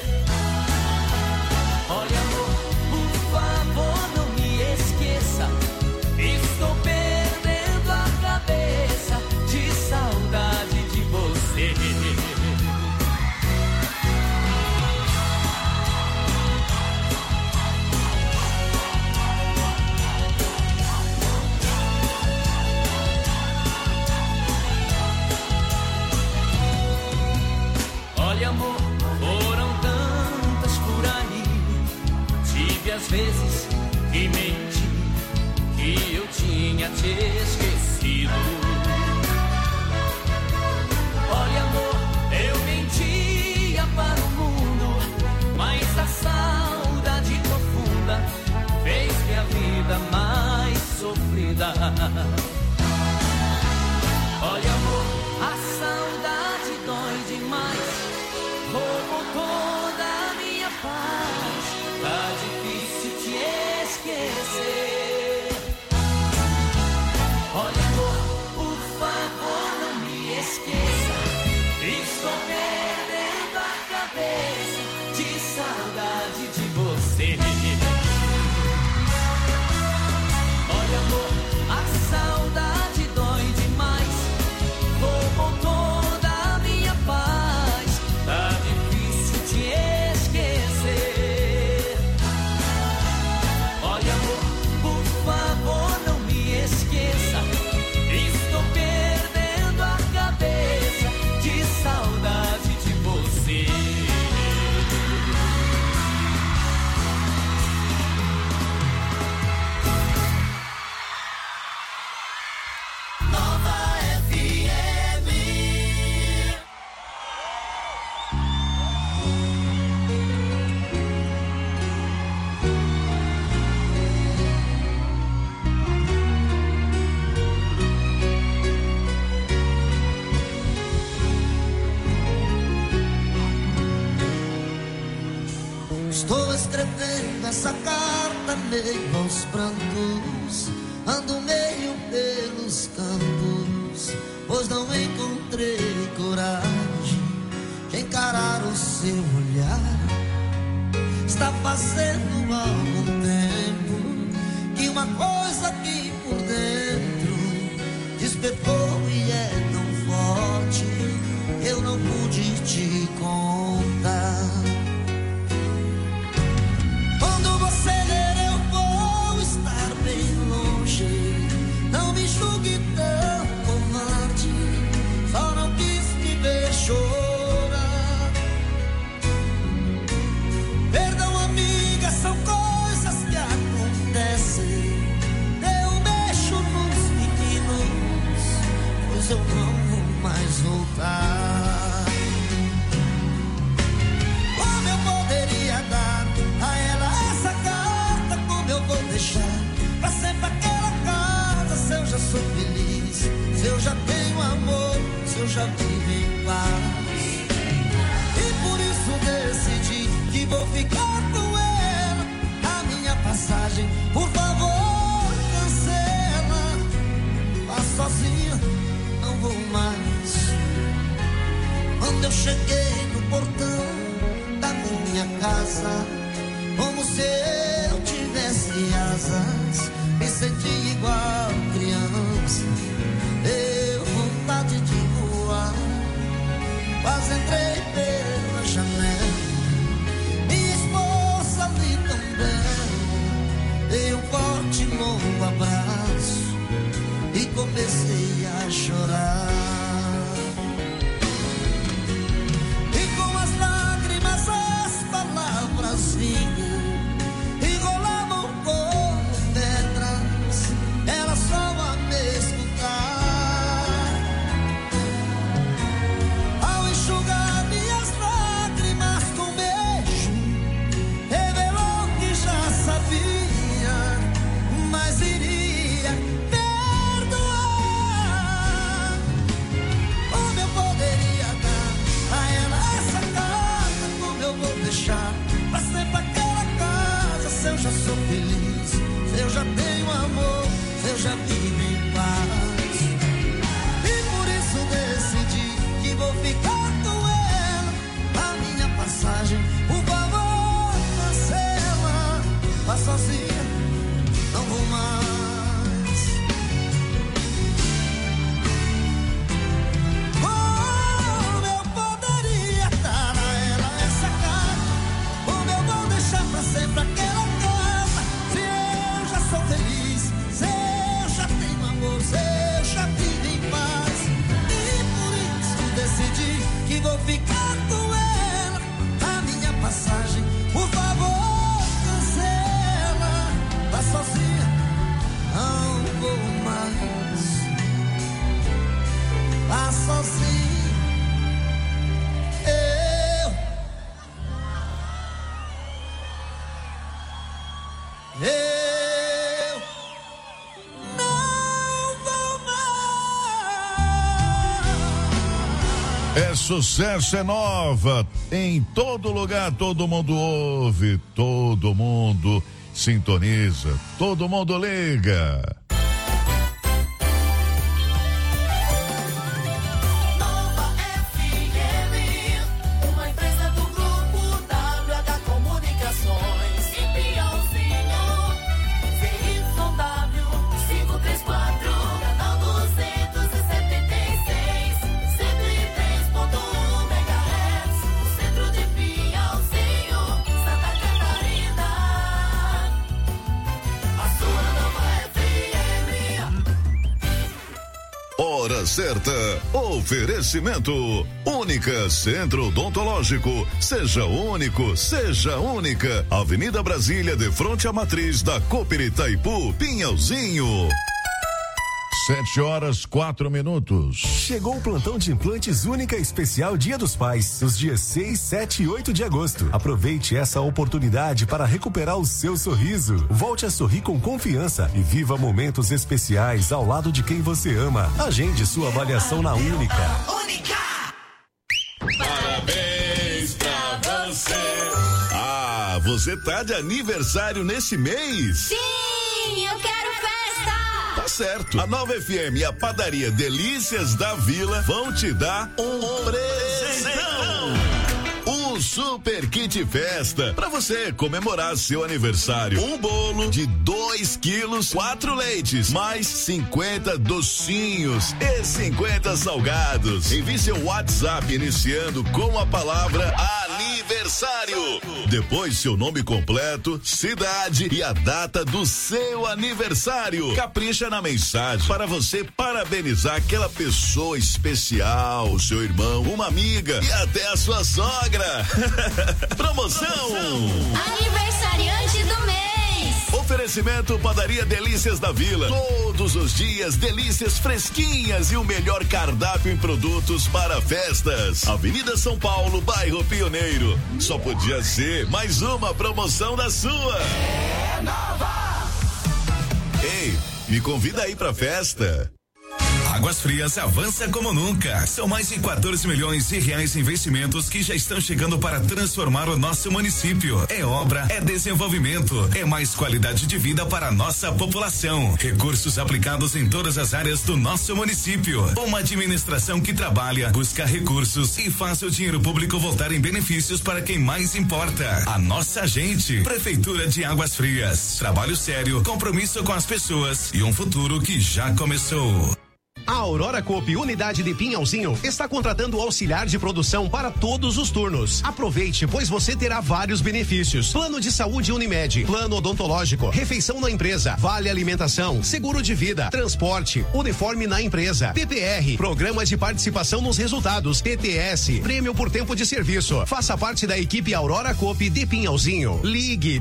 Olha, amor, por favor não me esqueça, estou perdendo a cabeça de saudade de você. Olha, amor, foram tantas por aí. Tive às vezes que menti, que eu tinha te esquecido. Olha, amor, eu mentia para o mundo, mas a saudade profunda fez minha vida mais sofrida. Olha, amor, a saudade dói demais, roubou toda a minha paz, tá difícil te esquecer. Olha, amor, por favor não me esqueça, estou perdendo a cabeça de saudade de você. Olha, amor, a saudade dói demais, roubou toda a minha paz, tá difícil te esquecer. Olha, amor, por favor não me esqueça, estou perdendo a cabeça de saudade de você. Nova FM. Estou escrevendo essa carta meio aos prantos, ando meio pelos campos, pois não encontrei coragem de encarar o seu olhar. Está fazendo algum tempo que uma coisa aqui por dentro despertou e é tão forte, eu não pude te contar. Quando você ler eu vou estar bem longe, não me julgue tão covarde, só não quis me ver chorar. Perdão, amiga, são coisas que acontecem, eu mexo nos meninos, pois eu não vou mais voltar. Como eu poderia dar a ela essa carta, como eu vou deixar pra sempre aquela casa, se eu já sou feliz, se eu já tenho amor, se eu já vivo em paz. E por isso decidi que vou ficar com ela, a minha passagem, por favor, cancela. Vá sozinha, não vou mais. Quando eu cheguei no portão da minha casa, como se eu tivesse asas, me senti igual criança, deu vontade de voar. Quase entrei pela janela, minha esposa ali também, dei um forte longo abraço e comecei a chorar. E com as lágrimas as palavras vinham e rolavam como pedras, era só a me escutar. Ao enxugar vou ficar com ela. A minha passagem, por favor, cancela. Tá sozinha, não vou mais. Tá sozinha. Eu não vou mais. É sucesso, é nova. Em todo lugar, todo mundo ouve, todo mundo sintoniza, todo mundo liga. Hora certa. Oferecimento. Única Centro Odontológico. Seja único, seja única. Avenida Brasília, de frente à matriz da Cooper Itaipu, Pinhalzinho. 7:04. Chegou o plantão de implantes Única Especial Dia dos Pais, nos dias 6, 7 e 8 de agosto. Aproveite essa oportunidade para recuperar o seu sorriso. Volte a sorrir com confiança e viva momentos especiais ao lado de quem você ama. Agende sua avaliação na Única. Parabéns pra você. Ah, você tá de aniversário nesse mês? Sim, eu quero festa. Tá certo. A Nova FM e a padaria Delícias da Vila vão te dar um presentão. Um super kit festa pra você comemorar seu aniversário. Um bolo de 2 quilos, 4 leites, mais 50 docinhos e 50 salgados. Envie seu WhatsApp iniciando com a palavra aniversário. Depois seu nome completo, cidade e a data do seu aniversário. Capricha na mensagem para você parabenizar aquela pessoa especial, seu irmão, uma amiga e até a sua sogra. Promoção Aniversariante do mês. Oferecimento Padaria Delícias da Vila. Todos os dias delícias fresquinhas e o melhor cardápio em produtos para festas. Avenida São Paulo, bairro Pioneiro. Só podia ser mais uma promoção da sua. É nova. Ei, me convida aí pra festa. Águas Frias avança como nunca. São mais de 14 milhões de reais em investimentos que já estão chegando para transformar o nosso município. É obra, é desenvolvimento, é mais qualidade de vida para a nossa população. Recursos aplicados em todas as áreas do nosso município. Uma administração que trabalha, busca recursos e faz o dinheiro público voltar em benefícios para quem mais importa. A nossa gente. Prefeitura de Águas Frias. Trabalho sério, compromisso com as pessoas e um futuro que já começou. A Aurora Coop, unidade de Pinhalzinho, está contratando auxiliar de produção para todos os turnos. Aproveite, pois você terá vários benefícios. Plano de saúde Unimed, plano odontológico, refeição na empresa, vale alimentação, seguro de vida, transporte, uniforme na empresa, PPR, programa de participação nos resultados, PTS, prêmio por tempo de serviço. Faça parte da equipe Aurora Coop de Pinhalzinho. Ligue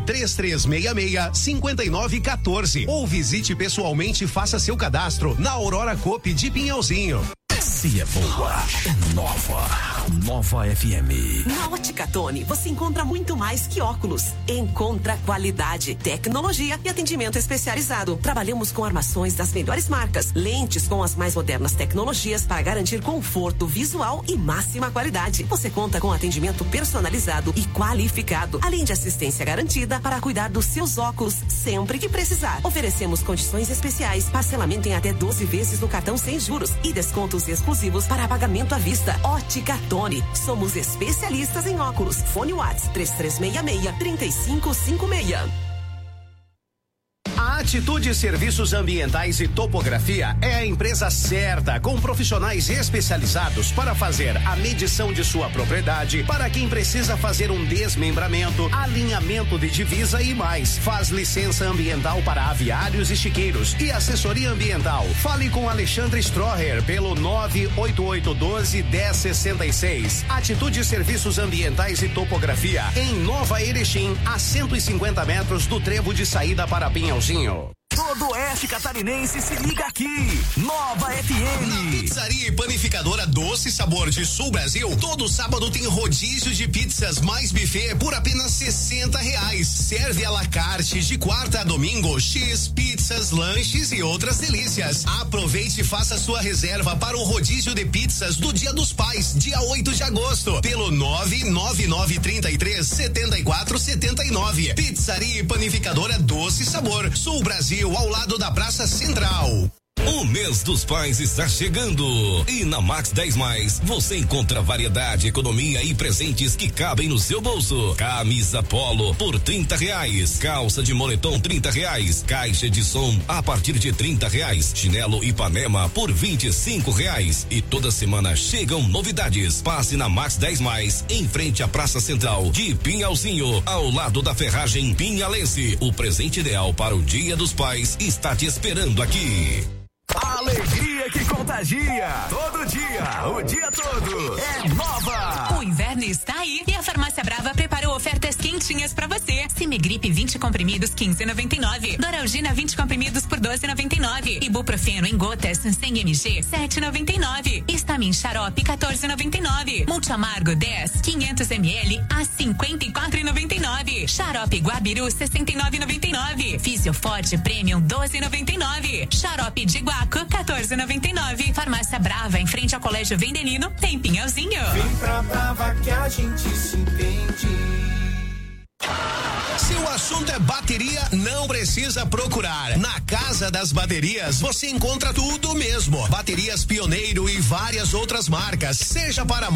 3366-5914 ou visite pessoalmente e faça seu cadastro na Aurora Coop de Pinhalzinho. Se é boa, é nova. Nova FM. Na Ótica Tony, você encontra muito mais que óculos. Encontra qualidade, tecnologia e atendimento especializado. Trabalhamos com armações das melhores marcas, lentes com as mais modernas tecnologias para garantir conforto visual e máxima qualidade. Você conta com atendimento personalizado e qualificado, além de assistência garantida para cuidar dos seus óculos sempre que precisar. Oferecemos condições especiais, parcelamento em até 12 vezes no cartão sem juros e descontos exclusivos para pagamento à vista. Ótica Tony. Somos especialistas em óculos. Fone WhatsApp 3366-3556. A Atitude Serviços Ambientais e Topografia é a empresa certa, com profissionais especializados para fazer a medição de sua propriedade, para quem precisa fazer um desmembramento, alinhamento de divisa e mais. Faz licença ambiental para aviários e chiqueiros e assessoria ambiental. Fale com Alexandre Stroher pelo 98812-1066. Atitude Serviços Ambientais e Topografia em Nova Erechim, a 150 metros do trevo de saída para Pinhalzinho. Todo oeste catarinense se liga aqui. Nova FM. Na Pizzaria e Panificadora Doce Sabor de Sul Brasil, todo sábado tem rodízio de pizzas mais buffet por apenas R$60. Serve à la carte de quarta a domingo, X, pizzas, lanches e outras delícias. Aproveite e faça sua reserva para o rodízio de pizzas do Dia dos Pais, dia 8 de agosto, pelo 99933-7479. Pizzaria e Panificadora Doce Sabor, Sul Brasil, ao lado da Praça Central. O mês dos pais está chegando e na Max 10 Mais você encontra variedade, economia e presentes que cabem no seu bolso. Camisa polo por R$30, calça de moletom R$30, caixa de som a partir de R$30, chinelo Ipanema por R$25 e toda semana chegam novidades. Passe na Max 10 Mais em frente à Praça Central de Pinhalzinho, ao lado da Ferragem Pinhalense. O presente ideal para o Dia dos Pais está te esperando aqui. Alegria que contagia. Todo dia, o dia todo. É Nova. O inverno está aí e a Farmácia Brava preparou ofertas quentinhas pra você. Simegripe 20 comprimidos 15,99. Doralgina 20 comprimidos por 12,99. Ibuprofeno em gotas 100 mg 7,99. Estamin Xarope 14,99. Multiamargo 10 500 ml a 54,99. Xarope Guabiru 69,99. Fisioforte Premium 12,99. Xarope de Guaco 14,99. Farmácia Brava em frente ao Colégio Vendelino, tem Pinhalzinho. Vem pra Brava que a gente se entende. Se o assunto é bateria, não precisa procurar. Na Casa das Baterias você encontra tudo mesmo. Baterias Pioneiro e várias outras marcas, seja para